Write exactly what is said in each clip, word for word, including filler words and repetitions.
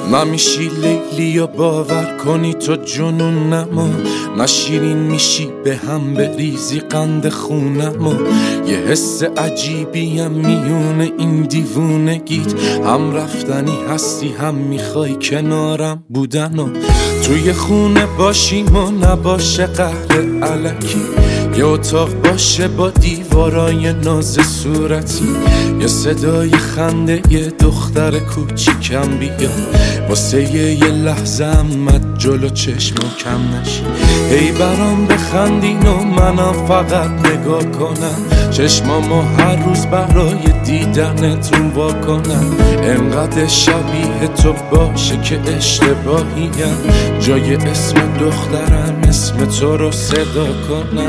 نمیشی لیلی و باور کنی تو جنونمو، نشیرین میشی به هم بریزی قند خونمو. یه حس عجیبی هم میونه این دیوونگیت، هم رفتنی هستی هم میخوای کنارم بودنو. توی خونه باشیم و نباشه قهر علکی، یه اتاق باشه با دیوارای ناز صورتی، یه صدای خنده یه دختر کوچیکم بیاد واسه یه لحظه امت جلو چشم و کم نشی. هی برام بخندین و منم فقط نگاه کنم، چشمامو هر روز برای دیدنتون وا کنم. انقدر شبیه تو باشه که اشتباهیم، جای اسم دخترم اسم تو رو صدا کنم.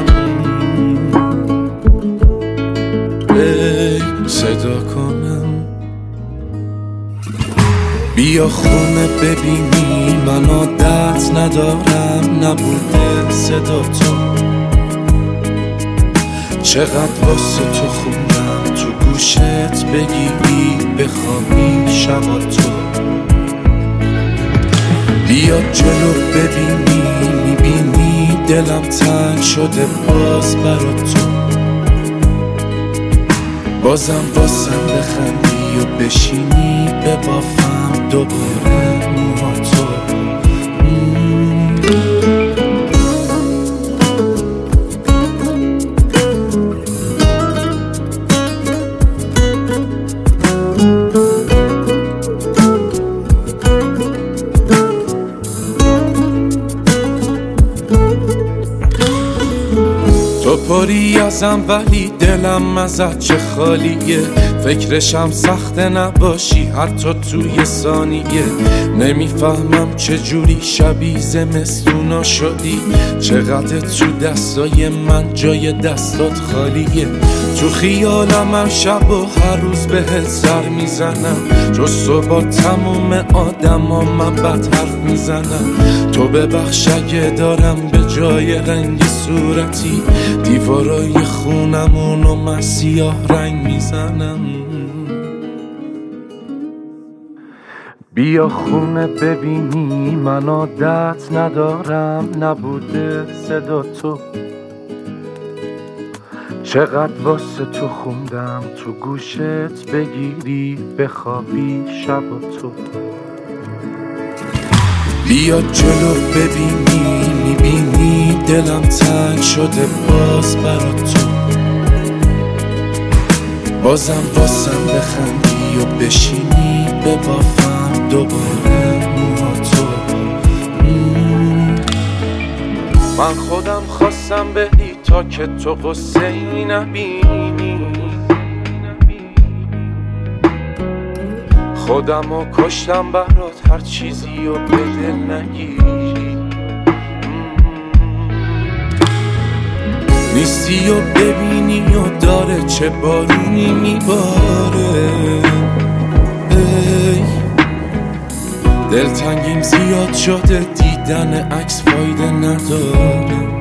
ای صدا کنم. بیا خونه ببینی من عادت ندارم نبوده صدا تو، چقدر واسه تو خوندم تو گوشت بگیری بخوابی شبا تو. بیا جلو ببینی میبینی دلم تنگ شده باز برا تو، بازم بازم بخندی و بشینی ببافم دوباره موها تو. تو پری ازم ولی دلم ازت چه خالیه، فکرشم سخته نباشی حتی توی ثانیه. نمیفهمم چجوری شبیه زمستونا شدی، چقدر تو دستای من جای دستات خالیه. تو خیالم هر شب و هر روز بهت سر میزنم، جز تو با تموم آدم ها من بد حرف میزنم. تو ببخش اگه دارم به جای رنگ صورتی دیوارای خونمونو من سیاه رنگ میزنم. بیا خونه ببینی من عادت ندارم نبوده صدا تو، چقدر واسه تو خوندم تو گوشت بگیری بخوابی شبا تو. بیا جلو ببینی میبینی دلم تنگ شده باز برا تو، بازم بازم بخندی و بشینی ببافم دوباره موها تو. من خودم خواستم بری تا که تو قصه ای نبینی، خودمو کشتم برات هر چیزی و به دل نگیری. نیستی و ببینی و داره چه بارونی میباره. ای دلتنگیم زیاد شده دیدن عکس فایده نداره.